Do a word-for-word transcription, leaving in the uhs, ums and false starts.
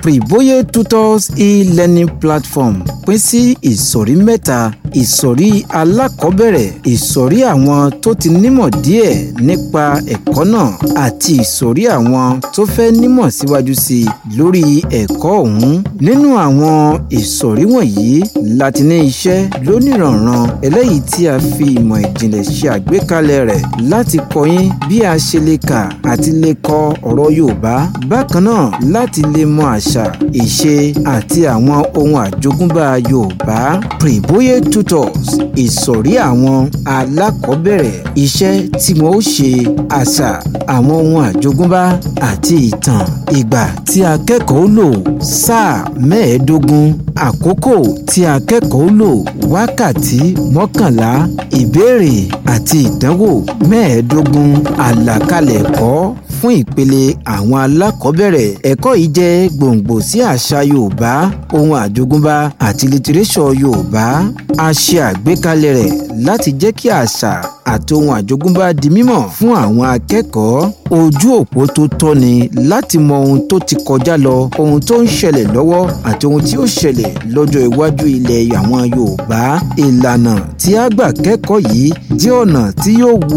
Privoye Tutors e-learning platform pín sí ìsọ̀rí mẹ́ta: ìsọ̀rí alákọ̀ọ́bẹ̀rẹ̀, ìsọ̀rí àwọn tó ti nímọ̀ díẹ̀ nípa ẹ̀kọ́ náà àti ìsọ̀rí àwọn tó fẹ́ nímọ̀ síwájú sí i lórí ẹ̀kọ́ ọ̀hún. Nínú àwọn ìsọ̀rí wọ̀nyí láti ní iṣẹ́ lóníranran eléyìí tí a fi ìmọ̀ ìjìnlẹ̀ ṣe àgbékalẹ̀ rẹ̀ láti kọ́ yín bí a ṣe lè kà àti lè kọ ọ̀rọ̀ Yorùbá, bákan náà láti lè mọ àṣà, ìṣe àti àwọn ohun àjogúnbá Yorùbá. Privoye Tutors, ìsọ̀rí àwọn alákọ̀ọ́bẹ̀rẹ̀, iṣẹ́ tí wọ́n ó ṣe, àṣà, àwọn ohun àjogúnbá àti ìtàn, ìgbà tí akẹ́kọ̀ọ́ lò, sáà mẹ́ẹ̀ẹ́dógún, àkókò tí akẹ́kọ̀ọ́ lò, wákàtí mọ́kànlá, ìbéèrè àti ìdánwò mẹ́ẹ̀ẹ́dógún, àlàkalẹ̀ ẹ̀kọ́ fún ìpele àwọn alákọ̀ọ́bẹ̀rẹ̀. Ẹ̀kọ́ yìí jẹ́ gbòǹgbò sí àṣà Yorùbá, ohun àjogúnbá àti litiréṣọ̀ Yorùbá. A ṣe àgbékalẹ̀ rẹ̀ láti jẹ́ kí àṣà àti ohun àjogúnbá di mímọ̀ fún àwọn akẹ́kọ̀ọ́. Ojú òpó tó tọ́ni láti mọ ohun tó ti kọjá lọ, ohun tó ń ṣẹlẹ̀ lọ́wọ́ àti ohun tí ó ṣẹlẹ̀ lọ́jọ́ iwájú ilẹ̀ àwọn Yorùbá. Ìlànà tí a gbà kẹ́kọ̀ọ́ yìí jẹ́ ọ̀nà tí yóò wu